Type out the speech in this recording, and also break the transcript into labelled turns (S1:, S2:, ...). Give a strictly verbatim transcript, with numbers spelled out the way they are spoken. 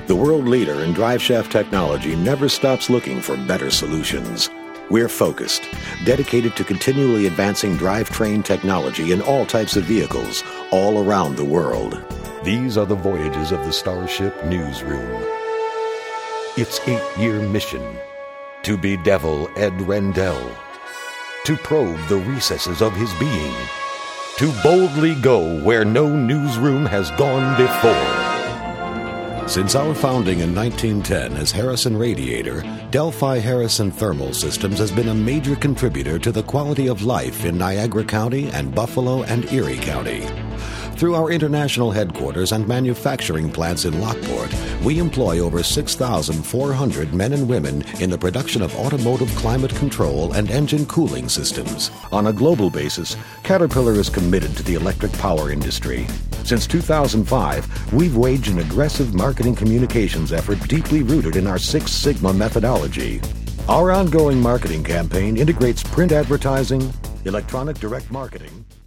S1: The world leader in drive shaft technology never stops looking for better solutions. We're focused, dedicated to continually advancing drivetrain technology in all types of vehicles, all around the world. These are the voyages of the Starship Newsroom. Its eight-year mission: to bedevil Ed Rendell, to probe the recesses of his being, to boldly go where no newsroom has gone before. Since our founding in nineteen ten as Harrison Radiator, Delphi Harrison Thermal Systems has been a major contributor to the quality of life in Niagara County and Buffalo and Erie County. Through our international headquarters and manufacturing plants in Lockport, we employ over six thousand four hundred men and women in the production of automotive climate control and engine cooling systems. On a global basis, Caterpillar is committed to the electric power industry. Since two thousand five, we've waged an aggressive marketing communications effort deeply rooted in our Six Sigma methodology. Our ongoing marketing campaign integrates print advertising, electronic direct marketing,